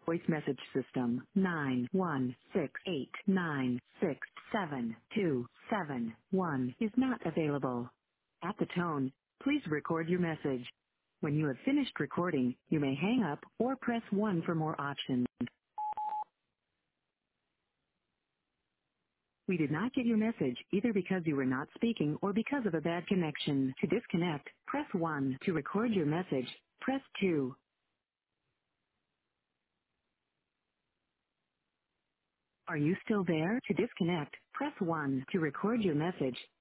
Voice message system 916896727 is not available. At the tone, please record your message. When you have finished recording, you may hang up or press 1 for more options. We did not get your message either because you were not speaking or because of a bad connection. To disconnect, press 1. To record your message, press 2. Are you still there? To disconnect, press 1. To record your message,